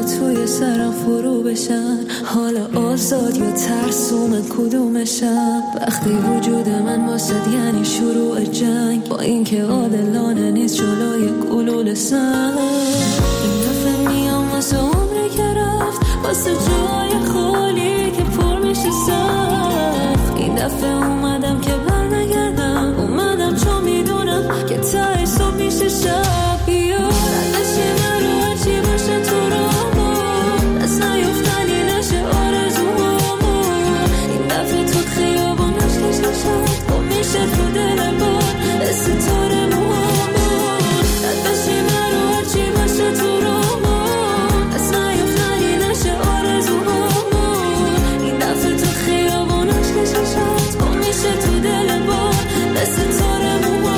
توی سرم فرو بشن، حالا آزاد یا ترسو من کدومشم؟ وقتی وجود من واسد یعنی شروع جنگ، با اینکه عادلانه نیست جلوی گلوله سنگ. این دفعه میام واسه عمری که رفت، واسه جای خالی که پر میشه سخت. این دفعه اومدم که برنگردم، اومدم چون میدونم که ته صبح میشه شب. ردشی من رو هرچی باشه تو رامون، دست نیفتنی نشه آرزوهامون. این دفعه تو خیابانش کششت گم میشه تو دل بار ستاره موهامون. ردشی من رو هرچی باشه تو رامون، دست نیفتنی نشه آرزوهامون. این دفعه تو خیابانش کششت گم میشه تو دل بار ستاره موهامون.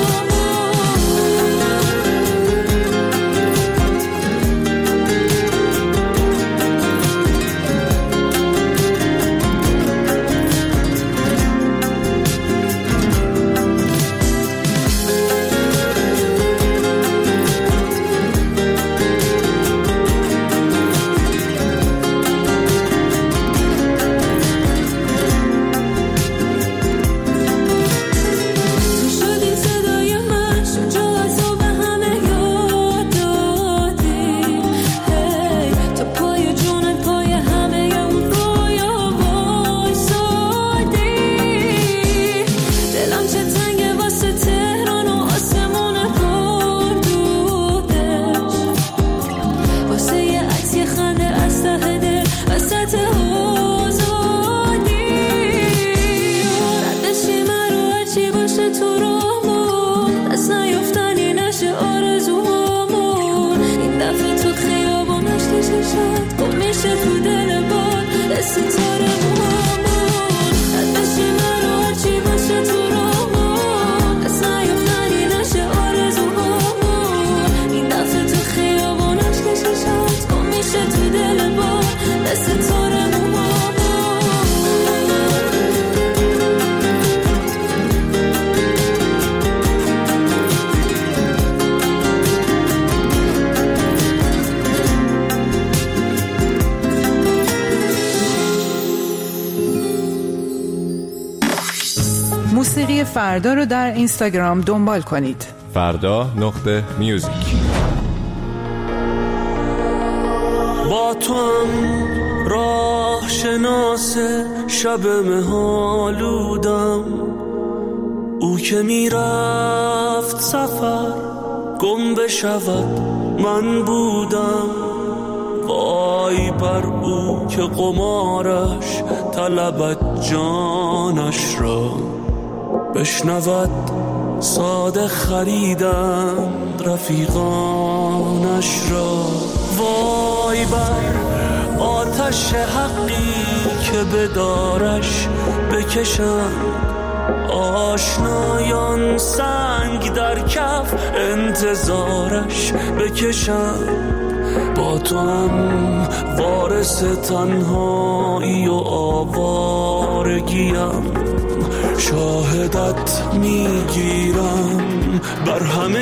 موسیقی فردا رو در اینستاگرام دنبال کنید. فردا.music. با تو هم راه شناس شب مهالودم، او که میرفت سفر گم بشود من بودم. وای بر او که قمارش طلبت جانش را، بشنود ساده خریدند رفیقانش را. وای بر آتش حقی که به دارش بکشند، آشنایان سنگ در کف انتظارش بکشند. با تو هم وارث تنهایی و آوارگیم، شاهدت میگیرم بر همه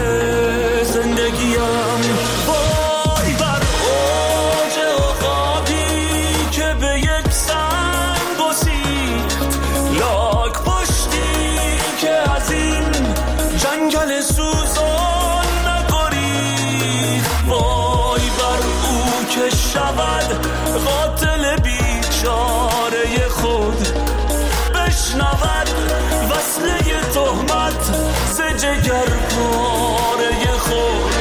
زندگیم. وای بر اوج عقابی که به یک سنگ گسیخت، لاک پشتی که از این جنگل سوزان نگریخت. وای بر او که شود قاتل بیچاره خود، بشنود وصله تهمت ز جگر پاره خود.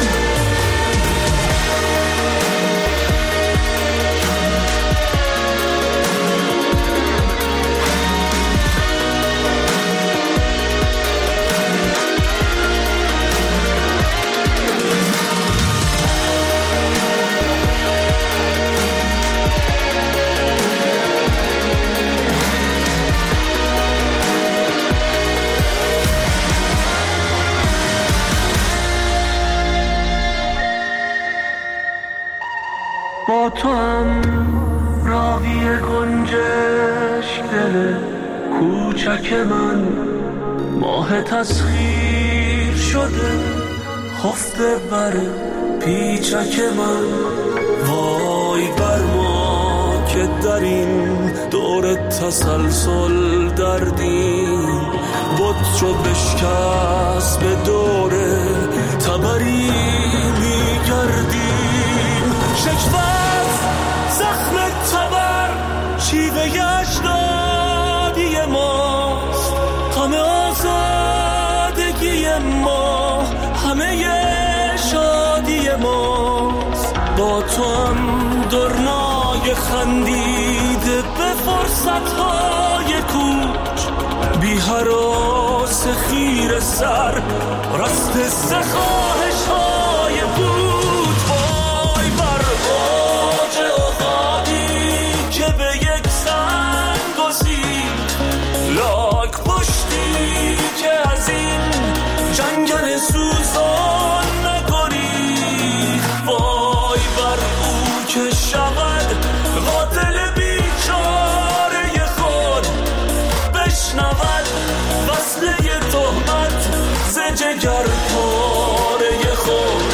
با تو هم راوی گنجش دل کوچک من، ماه تسخیر شده خفته بر پیچک من. وای بر ما که در این دور تسلسل دردیم بود چو بشکست به دوره تبری میگردیم شکفت زخم تبر شیوه اجدادی ماست همه آزادگی ما همه شادی ماست با تو هم درنای خندیده به فرصتهای کوچ بی هراس خیر سر رست سخواهش های بود وای بر اوج اوقاتی که به یک سنگ گسید لاک پشتی که از این جنگل سوزان نگریخت وای بر او که شود قاتل بیچاره خود بشنود وصله تهمت ز جگر پاره خود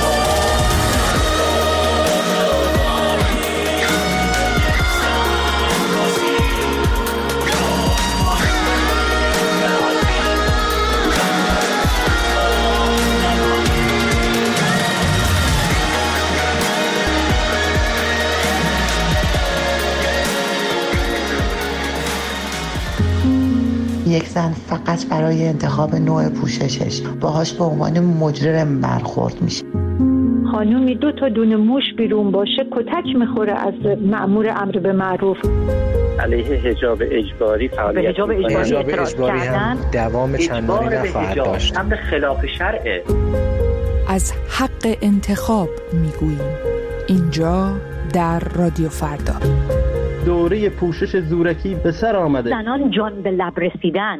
یک زن فقط برای انتخاب نوع پوششش باهاش به عنوان مجرم برخورد میشه. خانومی 2 تا دونه موش بیرون باشه کتک میخوره از مأمور امر به معروف. علیه حجاب اجباری فعالیت حجاب اجباری هم دوام چندانی نخواهد داشت. امر خلاف شرعه. از حق انتخاب میگوییم اینجا در رادیو فردا. دوره پوشش زورکی به سر آمده. زنان جان به لب رسیدن.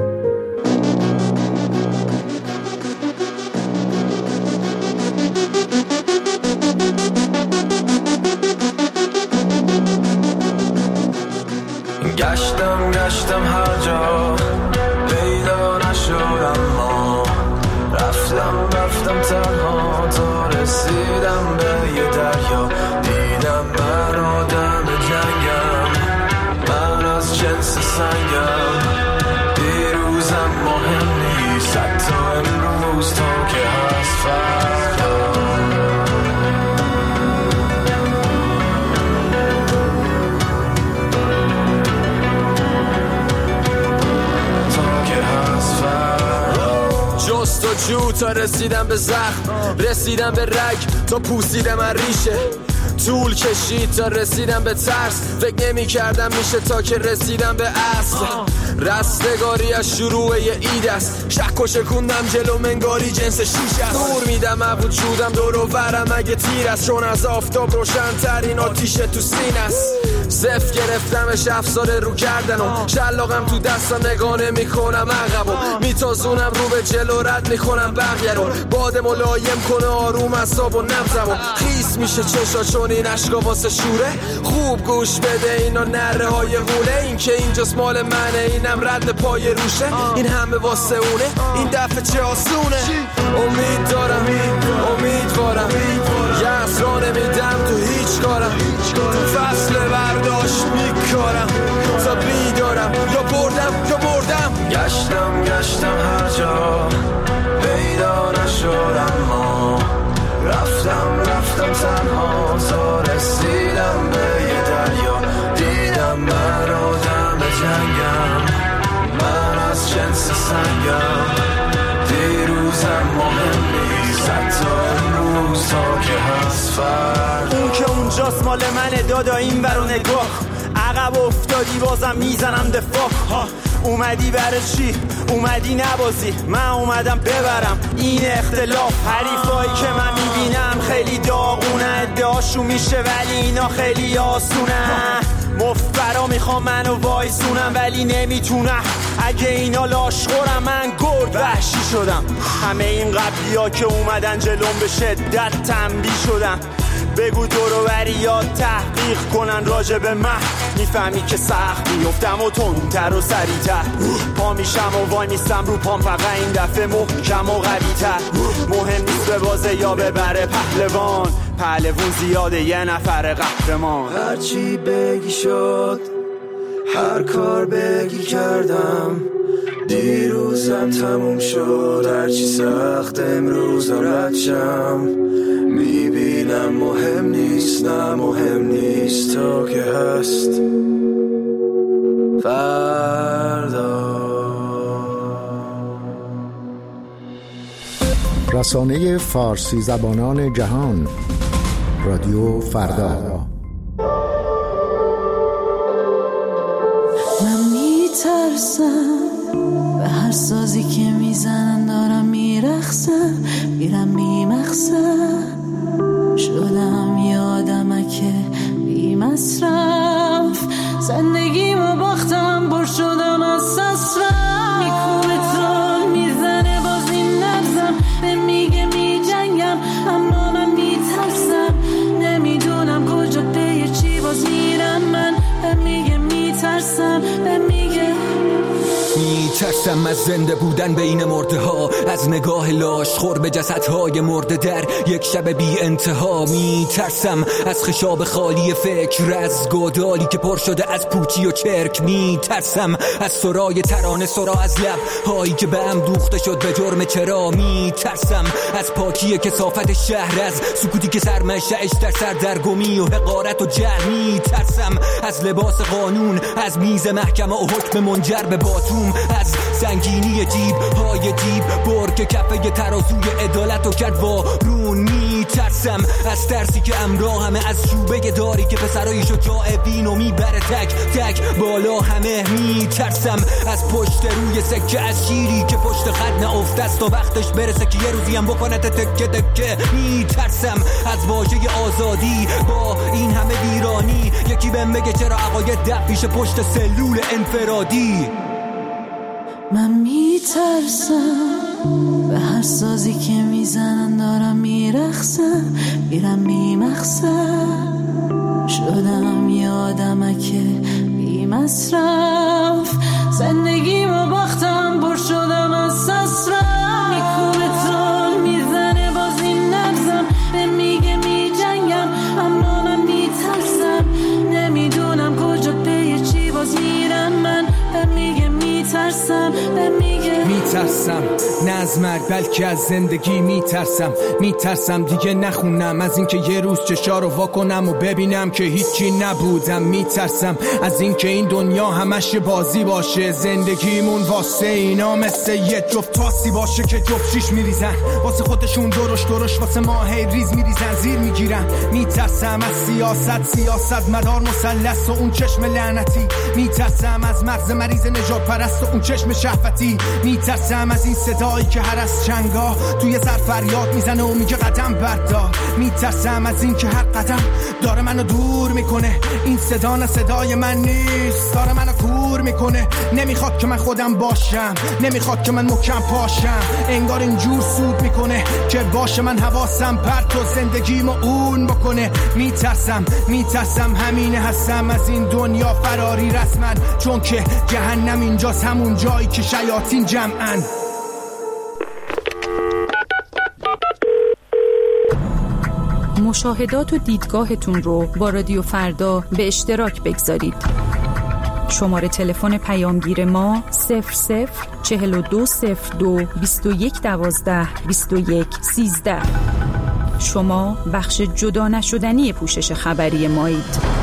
گشتم هر جا پیدا نشدم ما رفتم تنها تا رسیدم به یه دریا دیدم من آدم جنگم من از جنس سنگم دیروزم مهم نیست حتی امروز تا که هست فردا جستجو تا رسیدم به زخم رسیدم به رگ تا پوسیدم از ریشه طول کشید تا رسیدم به ترس فکر نمی کردم میشه تا که رسیدم به اصل رستگاری از شروع یه اید است شک و شکوندم جلو منگاری جنس شیش است دور میدم از وجودم دور و برم اگه تیر است چون از آفتاب روشن‌ترین آتیش تو سینه است صف گرفتمش افسار رو کردنم شلاقم تو دستم نگاه نمی‌کنم عقبم میتازونم رو به جلو رد میکنم بقیه رو باد ملایم کنه آروم اعصاب و نبضمو خیس میشه چشا چون این عشقا واسه شوره خوب گوش بده اینا نره های غوله این که اینجاست مال منه اینم رد پای روشه این همه واسه اونه این دفعه چه آسونه امید دارم امیدوارم یه اسرا نمیدم تو هیچ کارم تو فصل برداشت میکارم تا بیدارم یا بردم گشتم هر جا پیدا نشدم ما رفتم تنها تا رسیدم به یه دریا دیدم من آدم جنگم من از جنس سنگم دیروزم مهم نیست حتی امروز تا که هست فردا اون که اونجاست مال منه دادا این برو نگاه عقب افتادی بازم میزنم دفاع اومدی برای چی؟ اومدی نبازی من اومدم ببرم این اختلاف حریفایی که من میبینم خیلی داغونه ادعاشون میشه ولی اینا خیلی آسونه مفبرا میخوام منو وایسونم ولی نمیتونم اگه اینا لاشخورم من گرد وحشی شدم همه این قبلی ها که اومدن جلوم به شدت تنبیه شدم بگو دوروبری یاد تحقیق کنن راجع به من میفهمی که سخت میفتم و تندتر و سریعتر پا میشم و وای میستم رو پام فقط این دفعه محکم و قوی‌تر مهم نیست به بازه یا ببره پهلوان پهلوون زیاده یه نفر قهرمان. هرچی بگی شد، هر کار بگی کردم، دیروزم تموم شد، هرچی سخت امروزم رد شم. میبینم مهم نیست، نه مهم نیست تا که هست فردا. رسانه فارسی زبانان جهان، رادیو فردا. من میترسم به هر سازی که میزنن، دارم میرخصم، میرم بیمقصد شدم یه آدمک بی مصرف. زندگیمو باختم، بر شدم از سسرم. میکوبه تون میزنه باز این نبزم، به میگه میجنگم اما من میترسم. نمیدونم کجا به چی باز میرم من، به میگه میترسم، به میگه میترسم از زنده بودن بین مرده ها، از نگاه لاش خور به جسدهای مرده در یک شب بی انتها. میترسم از خشاب خالی فکر، از گودالی که پر شده از پوچی و چرک. میترسم از سرای ترانه، سرا از لب هایی که به هم دوخته شد به جرم چرا. میترسم از پاکی کثافت شهر، از سکوتی که سرمشه‌اش در سردرگمی و حقارت و جهل. میترسم از لباس قانون، از میز محکمه و حکم منجر به باتوم، از سنگینی جیب های جیب بر که کفه ترازوی عدالت و کرد وارون. میترسم از ترسی که همراه از شوبه داری که پسرای شجاع بینو میبره تک تک بالا همه. میترسم از پشت روی سکه، از شیری که پشت خط نافته است و وقتش برسه که یه روزی هم بکنه تکه تکه. میترسم از واژه آزادی با این همه ویرانی، یکی بهم بگه چرا عقاید دب پیش پشت سلول انفرادی. من میترسم به هر سازی که میزنن، دارم میرخصم، میرم بیمقصد شدم یه آدمک بی مصرف. زندگیمو باختم، بر شدم از سسرم. میکوبه تون میزنه باز این نبزم، به میگه میجنگم اما من میترسم. نمیدونم کجا به چی باز میرم من، به میگه میترسم، به میگه میترسم نه از مرگ بلکه از زندگی. میترسم دیگه نخونم از اینکه یه روز چشا رو واکنم و ببینم که هیچی نبودم. میترسم از اینکه این دنیا همش بازی باشه، زندگیمون واسه اینا مثل یه جفت تاسی باشه که جفت شیش میریزن واسه خودشون، درش واسه ما هی ریز میریزن زیر میگیرن. میترسم از سیاست مدار مثلث و اون چشم لعنتی. میترسم از مغز مریض نجات پرست و اون چشم شهوتی. میترسم از این صدایی که هر از چنگا توی سر فریاد میزنه و میگه قدم بردار. میترسم از این که هر قدم داره منو دور میکنه، این صدا نه صدای من نیست، داره منو کور میکنه. نمیخواد که من خودم باشم، نمیخواد که من محکم پاشم، انگار اینجور سود میکنه که باشه من حواسم پرت و زندگیمو اون بکنه. میترسم همینه هستم از این دنیا فراری رسما، چون که جهنم اینجاست، همون جایی که شیاطین جمعن. مشاهدات و دیدگاهتون رو با رادیو فردا به اشتراک بگذارید. شماره تلفن پیامگیر ما 00420221122113. شما بخش جدا نشدنی پوشش خبری مایید.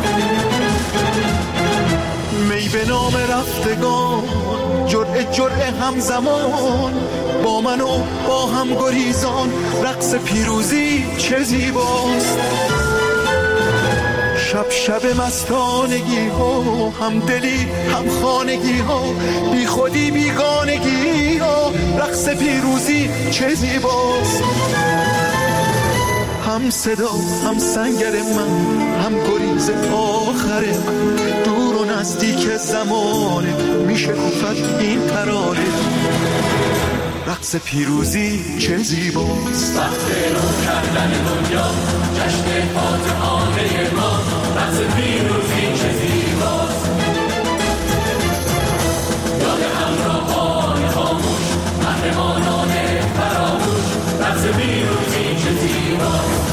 جرعه همزمان با من و با هم گریزان، رقص پیروزی چه زیباست. شب شب مستانگی ها، هم دلی هم خانگی ها، بی خودی بیگانگی ها، رقص پیروزی چه زیباست. هم صدا هم سنگر من، هم گریز آخر من، دور و نزدیک زمانه میشه گفت این ترانه. رقص پیروزی چه زیباست. وقت رو کردن دنیا، جشن فاتحانه ما، رقص پیروزی چه زیباست. یاد همراهان خاموش، قهرمانان فراموش، رقص پیروزی چه زیباست.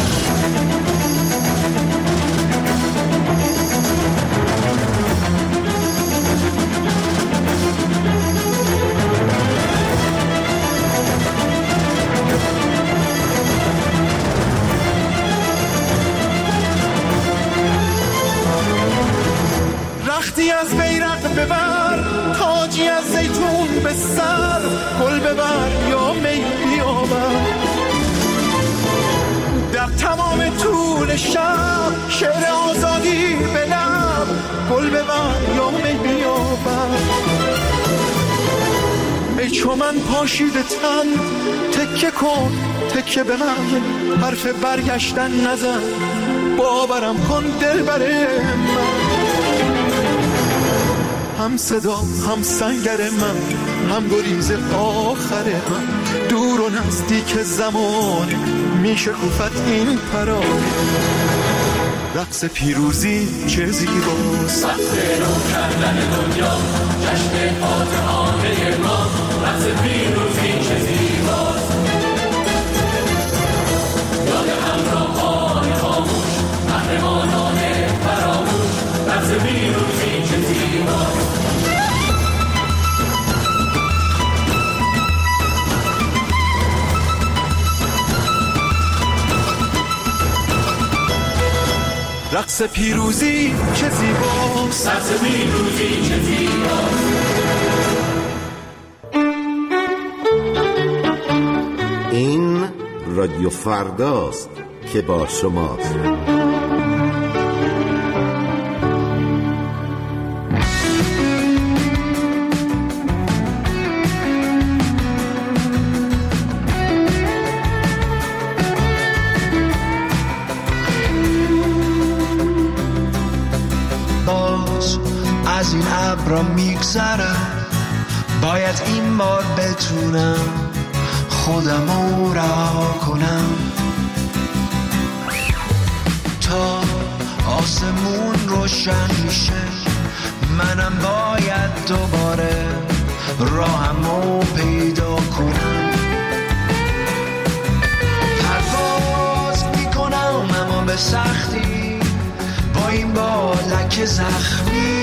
رختی از بیرق ببر، تاجی از زیتون به سر، گل ببر یا می بیاور. در تمام طول شب شعر آزادی به لب، گل ببر یا می بیاور. ای چو من پاشیده تن، تکه کن تکه به من، حرف برگشتن نزن، باورم کن دلبر من. هم صدا هم سنگر من، هم گریز آخر من، دور و نزدیک زمان میشه گفت این پرانه. رقص پیروزی چه زیباست. وقت رو کردن دنیا، جشن فاتحانه ما، رقص پیروزی چه زیباست. یاد همراهان خاموش، قهرمانان فراموش، رقص پیروزی چه زیباست. رقص پیروزی چه زیباست. رقص پیروزی چه زیباست. این رادیو فرداست که با شماست. از این ابرا میگذرم، باید این بار بتونم خودمو رها کنم. تا آسمون روشن میشه، منم باید دوباره راهمو پیدا کنم. پرواز میکنم اما به سختی، با این بالک زخمی،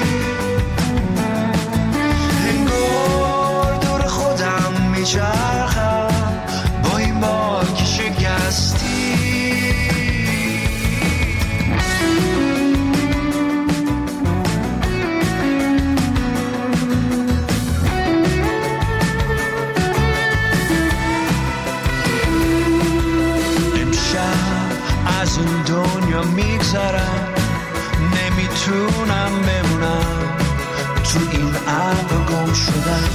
انگار دور خودم میچرخم با این بالک شکستی. امشب از این دنیا میگذرم، نمیتونم بمونم تو این ابر گم شدم.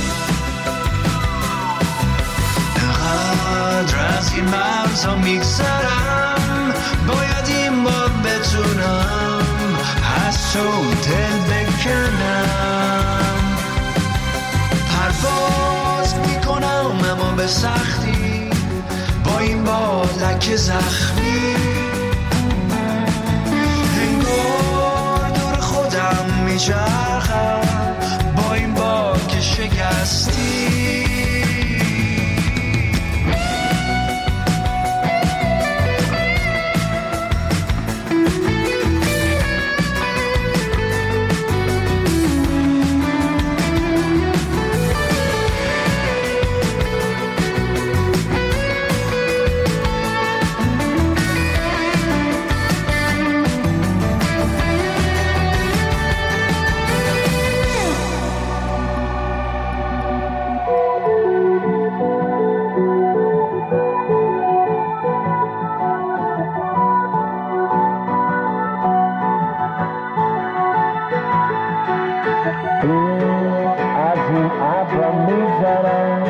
انقدر از این مرزا میگذرم، باید این بار بتونم از تو دل بکنم. پرواز میکنم اما به سختی، با این بالک زخمی، میچرخم با این بالک شکستی. میگذرم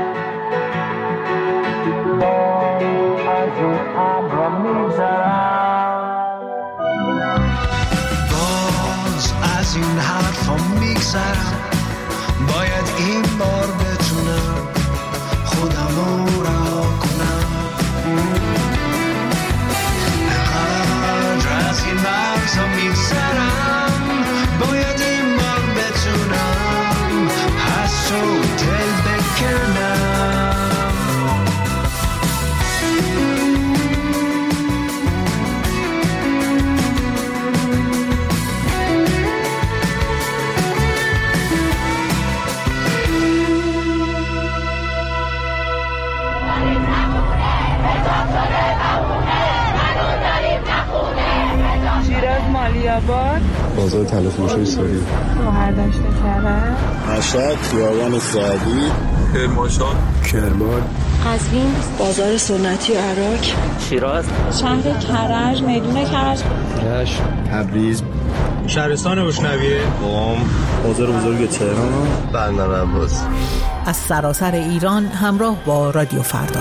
از اون ابرا میگذرم باز از این حرفا میگذرم باید این بار بتونم خودم رو رها کنم اقدر از این مرزا میگذرم باید این بار بتونم از تو دل بکنم شیراز مالیاباد بازار تلفروشی ساری شهرداشت کرد مشهد خیابان سعدی کرمانشاه کرمان قزوین بازار سنتی عراق شیراز شهر کرج میدون کرج رشت تبریز شهرستان روشنویه قم بازار بزرگ تهران بندر عباس از سراسر ایران همراه با رادیو فردا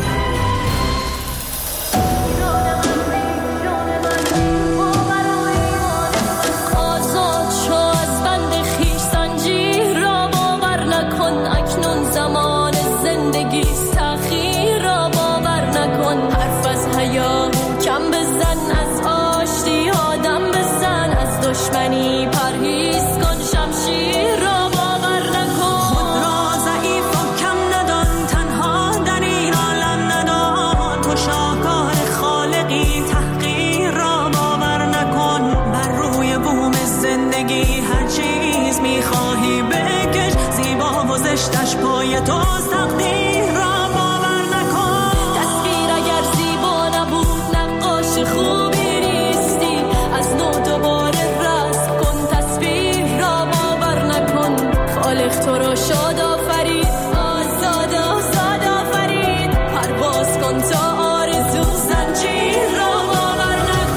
دشمنی پرهیز کن شمشیر را باور نکن خود را ضعیف و کم ندان تنها در این عالم ندان تو شاهکار خالقی تحقیر را باور نکن بر روی بوم زندگی هر چیز میخواهی بکش زیبا و زشتش پای توست تقدیر را باور نکن تصویر اگر زیبا نبود نقاش خوبی نیستی از نو دوباره خالق تو را شاد آفرید آزاد آزاد آفرید پرواز کن تا آرزو زنجیر را باور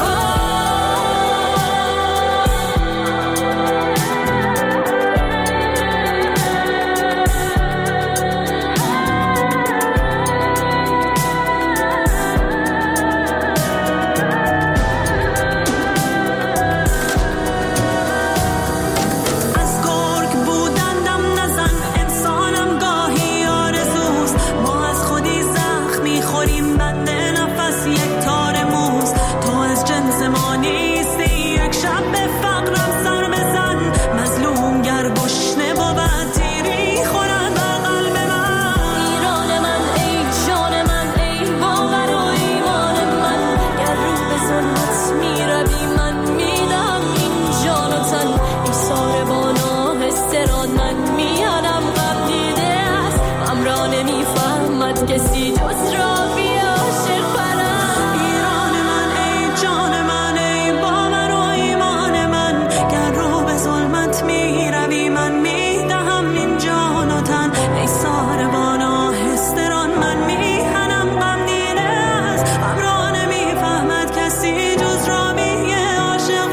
کسی جز را بی عاشق پرم ایران من ای جان من ای باور و ایمان من گر رو به ظلمت می روی من می دهم این جان و تن ای ساربان آهستران من می هنم غم دیده است غم را نمی فهمد کسی جز را بی عاشق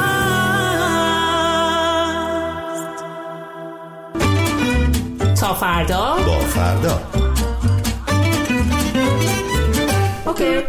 پرست تا فردا با فردا اوکی.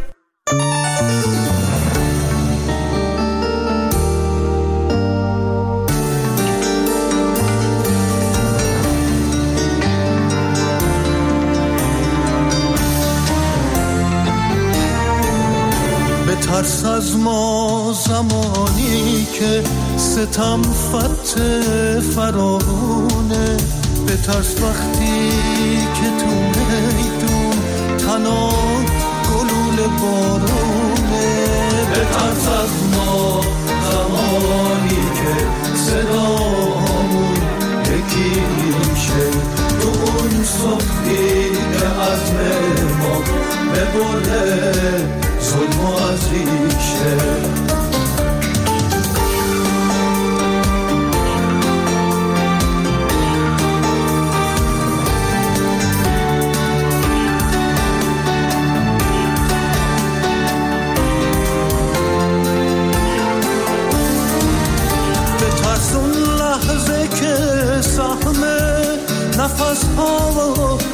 بترس از ما زمانی که ستم فت فراوونه بترس وقتی که تو میدون تنها گلوله بارونه بترس از ما زمانی که صدامون یکی میشه تو اون صفحی که عزم ما ببرده ظلم و عزیشه نفس ها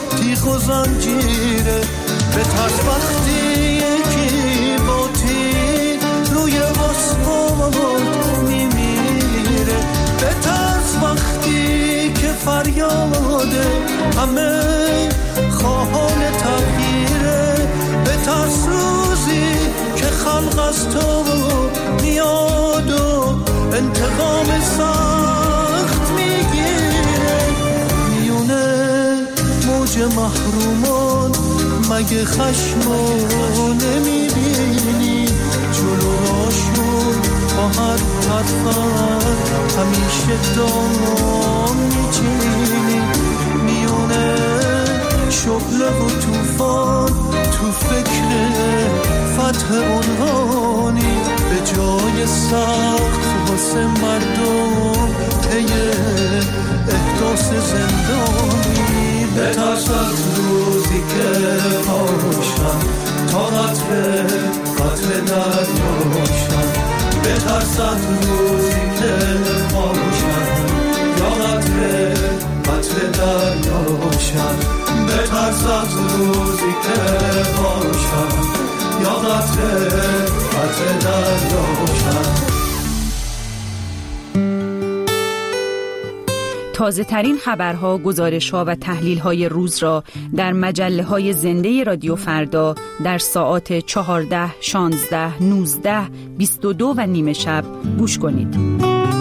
زنجیره، به ترس وقتی یکی با تیر روی آسمان میمیره، به ترس وقتی که فریاده همه خواهان تغییره، به ترس روزی که خلق از تو میاد و انتقام سخت میگیره. میونه موج محرومان مگه خشمو نمیبینی؟ جلو راشون با هر حرفت همیشه دام میچینی. میونه شعله و توفان تو فکر فتح عنوانی، به جای سخت واسه مردم طی احداث زندانی. به ترس از روزی که باشم تا قطر دریاشم، به ترس از روزی که باشم یا قطر دریاشم، به ترس از روزی که باشم یا قطر دریاشم. تازه ترین خبرها، گزارش‌ها و تحلیل‌های روز را در مجله‌های زنده رادیو فردا در ساعات 14، 16، 19، 22 و نیمه شب گوش کنید.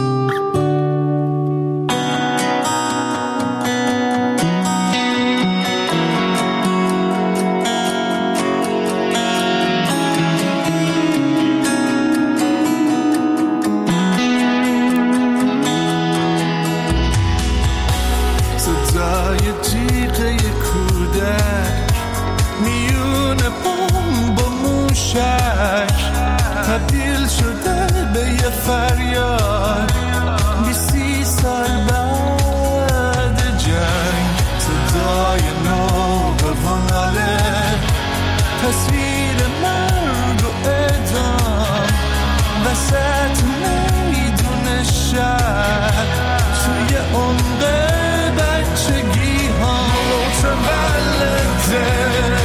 تبدیل شده به یه فریاد 20 سال بعد جنگ، صدای ناگهانه تصویر مرگ و اعدام وسط میدون شهر، توی عمق بچگی ها متولده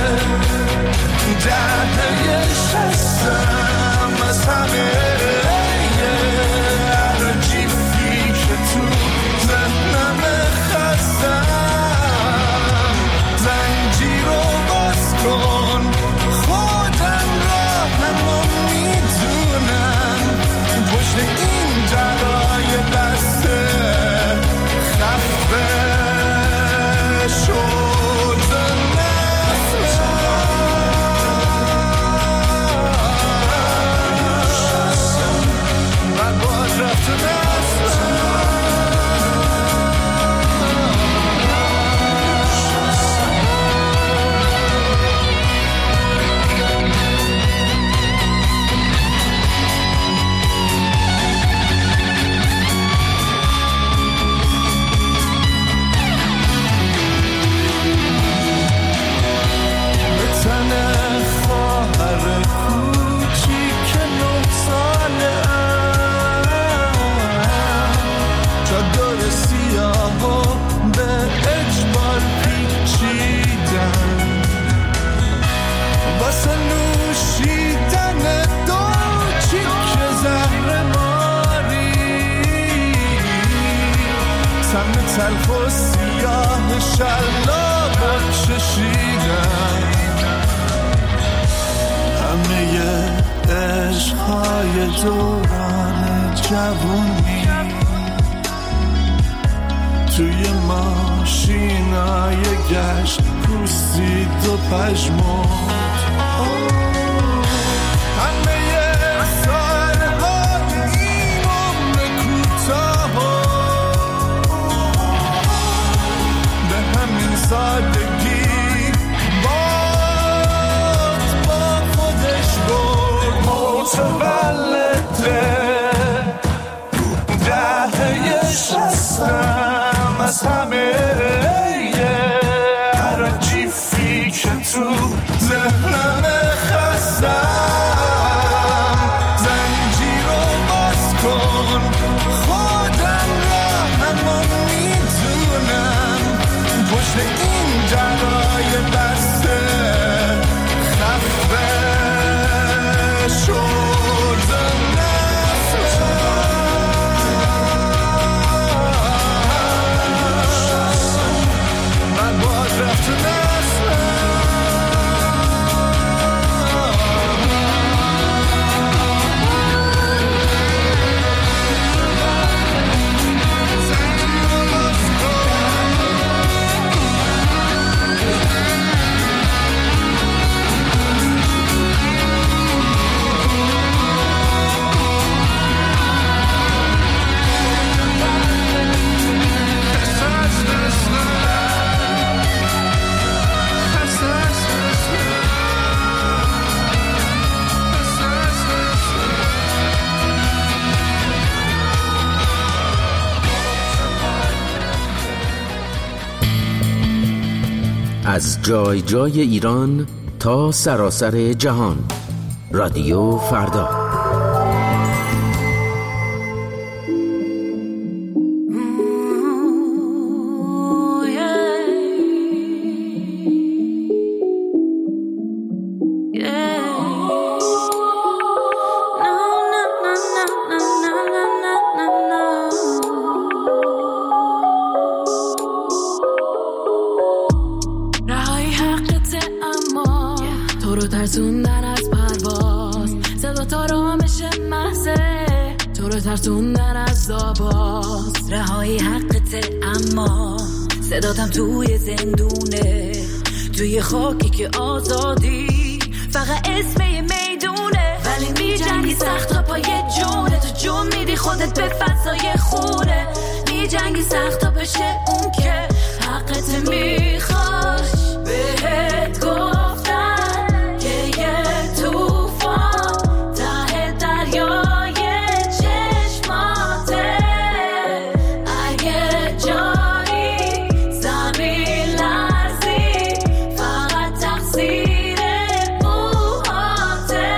دهه 60 از همه عجیبی که تو ذهنم خستم، زنجیر رو باز کن خودم راهمو میدونم، پشت این جلای بسته خفه شد تلخ و سیاه شلاب چشیدن، همه عشقهای دوران جوونی توی ماشینای گشت پوسید و پژمرد، سادگی با خودش برد، متولده دهه 60 از همه عجیبی که تو ذهنم از جای جای ایران تا سراسر جهان. رادیو فردا. ترسوندن از پرواز، صدا تا رامش محضه تو رو ترسوندن از آواز. رهایی حقته اما صداتم توی زندونه، توی خاکی که آزادی فقط اسم یه میدونه. ولی می جنگی سخت تا پای جونه، تو جون میدی خودت به فضای خونه. می جنگی سخت تا بشه اون که حقت میخواش. بهت گفتن که یه توفان ته دریای چشماته. اگه جایی زمین لرزی فقط تقصیر موهاته.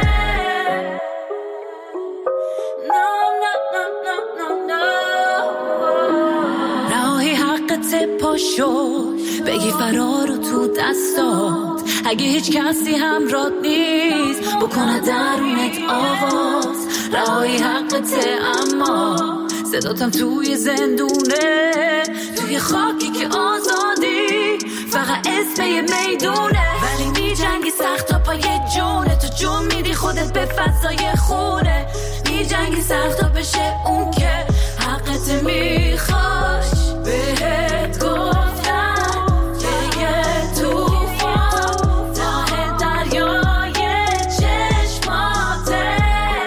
رهایی حقت پاشو بگی فرار رو تو دستات. اگه هیچ کسی همراه نیست بکنه درونت آواز. رهایی حقته اما صداتم توی زندونه، توی خاکی که آزادی فقط اسم یه میدونه. ولی می جنگی سخت تا پای جونه، تو جون میدی خودت به فضای خونه. می جنگی سخت تا بشه اون که حقت میخواش. بهت گفتم که یه توفان ته دریای چشماته.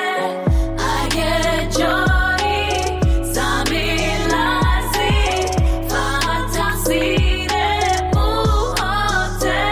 اگه جایی زمین لرزی فقط تقصیر موهاته.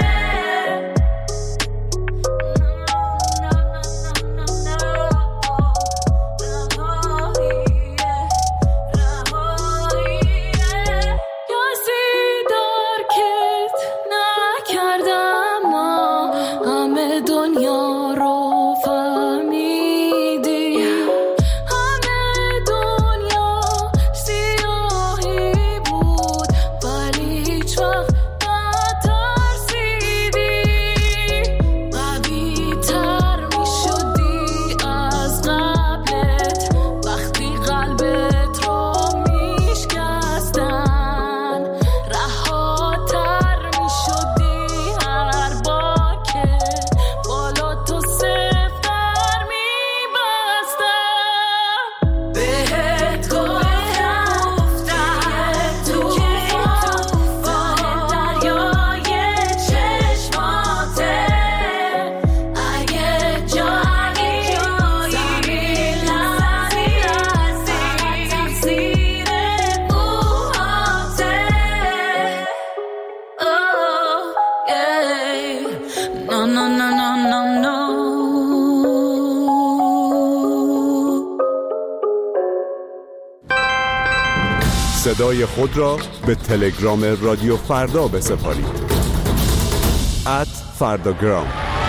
صدای خود را به تلگرام رادیو فردا بسپارید. @فرداگرام.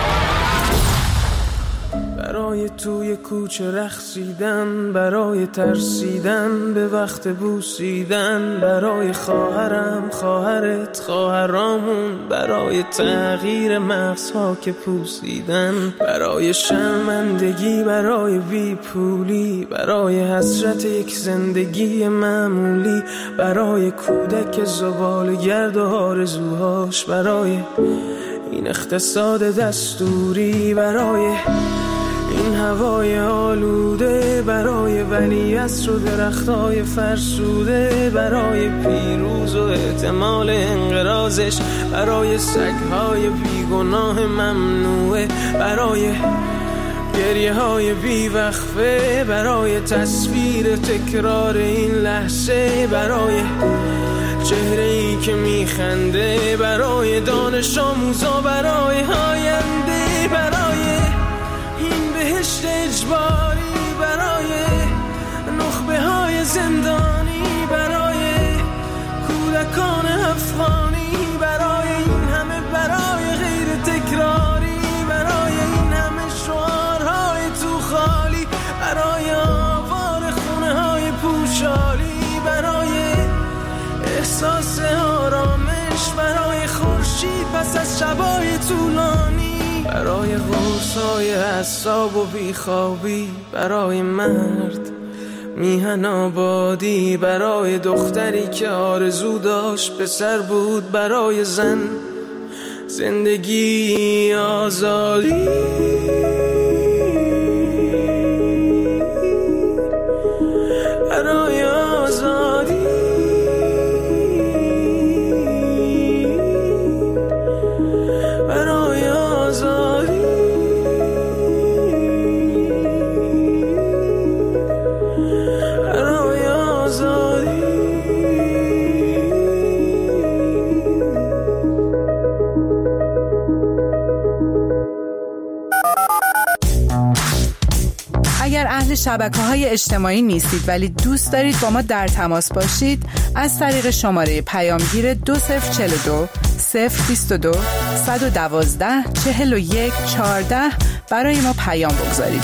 برای توی کوچه رقصیدن، برای ترسیدن به وقت بوسیدن، برای خواهرم، خواهرت، خواهرامون، برای تغییر مغزها که پوسیدن، برای شرمندگی، برای بیپولی، برای حسرت یک زندگی معمولی، برای کودک زباله‌گرد و آرزوهاش، برای این اقتصاد دستوری، برای این هوای آلوده، برای ولیعصر و درختای فرسوده، برای پیروز و احتمال انقراضش، برای سگهای بیگناه ممنوعه، برای گریه های بیوقفه، برای تصویر تکرار این لحظه، برای چهره ای که میخنده، برای دانش آموزا، برای آینده، برای این بهشت اجباری، برای نخبه های زندانی، برای کودکان افغانی، برای این همه پس از شبای طولانی، برای قرصای حساب و بیخوابی، برای مرد میهن آبادی، برای دختری که آرزو داشت پسر بود، برای زن زندگی آزادی، برای آزادی، برای آزادی، برای آزادی. اگر اهل شبکه‌های اجتماعی نیستید ولی دوست دارید با ما در تماس باشید، از طریق شماره پیامگیر 2042 022 112 41 14 برای ما پیام بگذارید.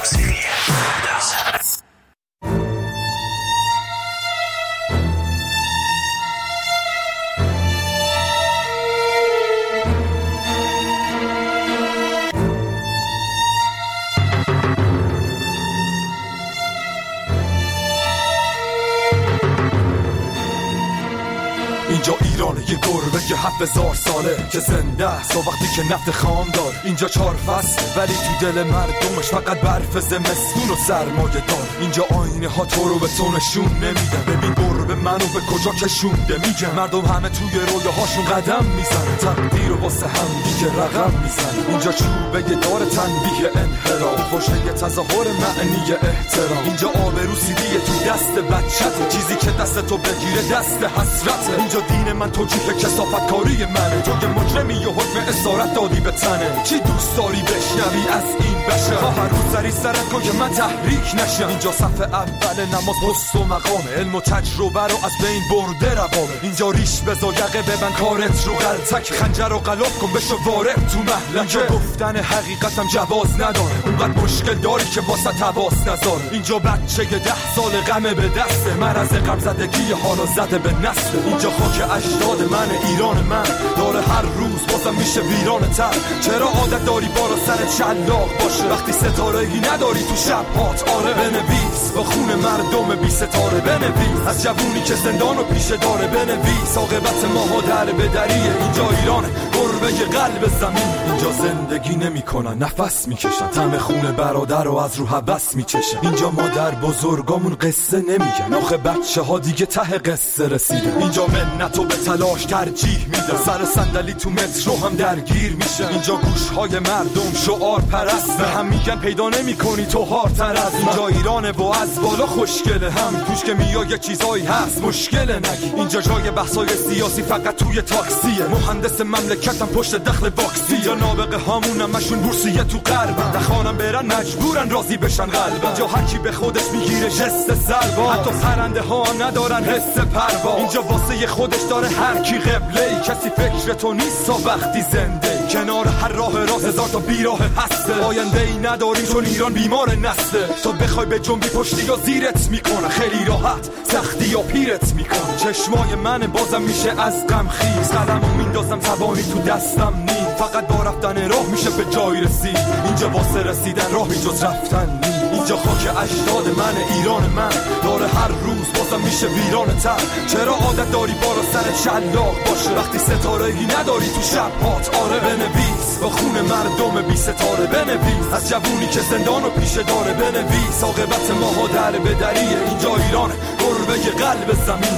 اینجا ایرانه، یه گربه که 7000 ساله که زنده است و وقتی که نفت خام دار. اینجا 4 فصل ولی تو دل مردمش فقط برف زمستون و سرمایه دار. اینجا آینه ها تو رو به تو نشون نمیدن، ببین گربه منو به کجا کشونده. میگن مردم همه توی رویاهاشون قدم میزنن، تقدیر رو واسه هم دیگه رقم میزنن. اینجا چوبه دار تنبیه انحراف، خوشه تظاهر معنی احترام. اینجا آبرو سیدیه تو دست بچته، چیزی که دست تو بگیره دست حسرته. اینجا دین من توجیه کثافت کاری منه، تو که مجرمی و حکم اسارت دادی به تنه. چی دوست داری بشنوی از این بشه؟ هر روز سری سرت کن که من تحریک نشم. اینجا صف اول نماز پست و مقامه، علم و تجربه رو از بین برده رقامه. اینجا ریش بزا یقه ببن کارت رو غلطک، خنجر رو غلاف کن بشو وارد تو محلکه. اینجا گفتن حقیقتم جواز نداره، اونقدر مشکل داری که واسه تواس نذاره. اینجا بچه 10 سال غمه به دسته، مرض غم زدگی حالا زده به نسل. اینجا خاک اجداد من، ایران من داره هر روز بازم میشه ویران تر. چرا عادت داری بالا سرت شلاق باشه وقتی ستاره‌ای نداری تو شب هات؟ آره بنویس با خون مردم بی ستاره، بنویس از جوونی که زندان و پیشه داره، بنویس عاقبت ماها در بدریه. اینجا ایران گربه قلب زمین، اینجا زندگی نمیکنن نفس میکشن، طعم خون برادر رو از رو هوس میچشن. اینجا مادر بزرگامون قصه نمیگن، آخه بچه ها دیگه ته قصه رسیدن. اینجا منتو به تلاش ترجیح میدن، سر صندلی تو مترو هم درگیر میشن. اینجا گوشهای مردم شعار پرست، به هم میگن پیدا نمیکنی تو هارتر از. اینجا ایرانه و از بالا خوشگله، هم توش که میای یه چیزایی هست مشکله نگی. اینجا جای بحثای سیاسی فقط توی تاکسیه، مهندس مملکتم پشت دخل واکسی. اینجا نابغه هامون همشون بورسیه تو غربن، نخوانم برن مجبورن راضی بشن قلبن. اینجا هر کی به خودش میگیره جست سرباز، حتی پرنده ها ندارن حس پرواز. اینجا واسه خودش داره هر کی قبله، کسی فکر تو نیست تا وقتی زنده. کنار هر راه راست هزار تا بیراه هسته، آینده ای نداری چون ایران بیمار نسته. تو بخوای به جنبی پشتی یا زیرت میکنه، خیلی راحت سختی یا پیرت میکنه. چشمای من بازم میشه از غم خیز، قلمو میندازم توانی تو دستم نیم. فقط با رفتن راه میشه به جای رسید، اینجا واسه رسیدن راهی جز رفتن نیم. اینجا خاک اجداد من، ایران من داره هر روز بازم میشه ویران تر. چرا عادت داری بالا سرت شلاق باشه وقتی ستاره‌ای نداری تو شب هات؟ آره بنویس با خون مردم بی ستاره، بنویس از جوونی که زندان و پیشه داره، بنویس عاقبت ماها در بدریه. اینجا ایران گربه قلب زمین.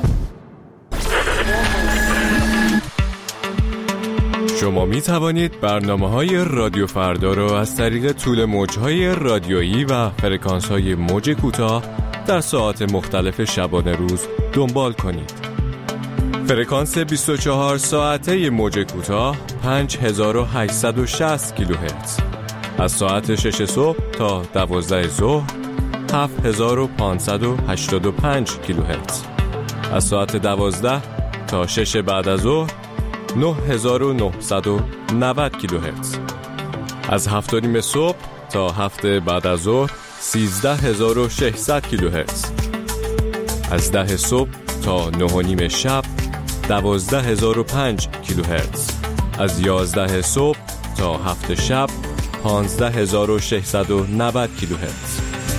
شما می توانید برنامه‌های رادیو فردا را از طریق طول موج‌های رادیویی و فرکانس‌های موج کوتاه در ساعات مختلف شبانه روز دنبال کنید. فرکانس 24 ساعته موج کوتاه 5860 کیلوهرتز، از ساعت 6 صبح تا 12 ظهر 7585 کیلوهرتز، از ساعت 12 تا 6 بعد از ظهر 9990 کیلوهرتز، از 7:30 صبح تا 7 بعد از ظهر 13600 کیلوهرتز، از 10 صبح تا 9:30 شب 12005 کیلوهرتز، از 11 صبح تا 7 شب 15690 کیلوهرتز.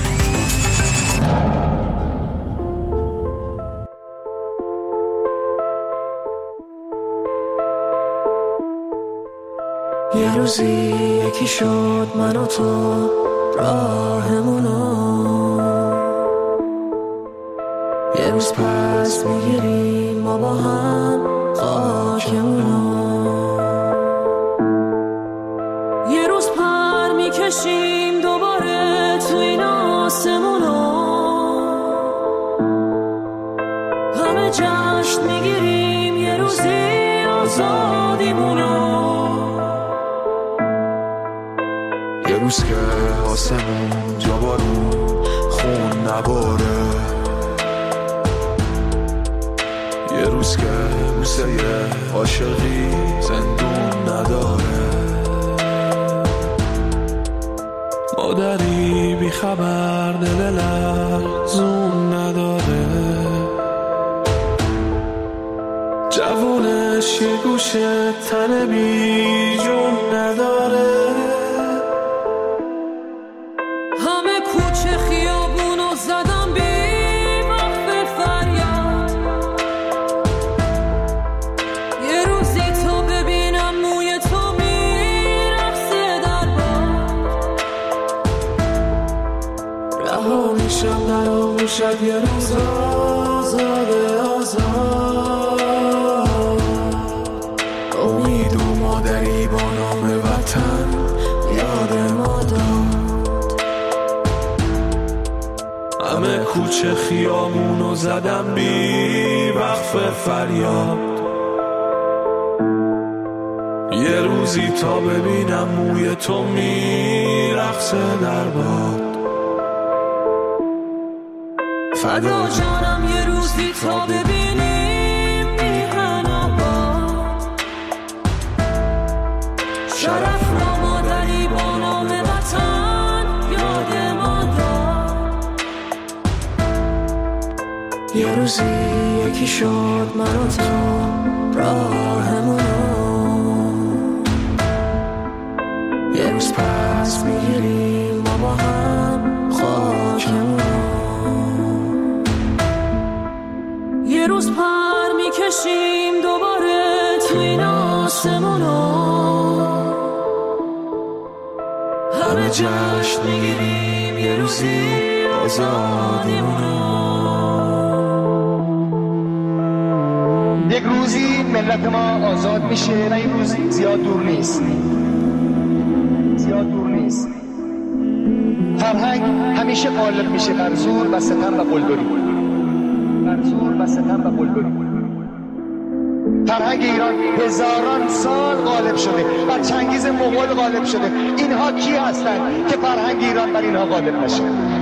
یه روزی یکی شد من و تو راهمونو، یه روز پس میگیریم ما با هم خاکمونو، یه روز پر میکشیم دوباره تو این آسمونو، همه جشن میگیریم یه روزی آزادیمونو، یه روز که آسمون جا بارون خون نباره، یه روز که بوسه عاشقی زندون نداره، مادری بی خبر دل لرزون نداره، جوونش یه گوشه تن بی جون نداره، همه کوچه خیابونو زدم بی وقف فریاد، یه روزی تو ببینم موی تو میرقصه در باد، رها میشم در آغوشت یه روز آزاده آزاد، امید و مادری با نام وطن یاد ما داد، همه کوچه خیامونو زدم بی وقف فریاد، یه روزی تا ببینم موی تو میرقصه در باد، فدا جانم یه روزی تا ببینیم میهن آباد، شرف را مادری با نام وطن یاد ما داد، یه روزی یکی شد من و تو راهمونو، یه روز پس میگیریم ما با هم خاکمونو، یه روز پر میکشیم دوباره تو این آسمونو، همه جشن میگیریم یه روزی آزادیمونو. یک روزی ملت ما آزاد میشه و این روز زیاد دور نیست، زیاد دور نیست. فرهنگ همیشه غالب میشه بر زور و ستم و قلدری، بر زور و ستم و قلدری. فرهنگ ایران هزاران سال غالب شده، بر چنگیز مغول غالب شده. اینها کی هستند که فرهنگ ایران بر اینها غالب نشه؟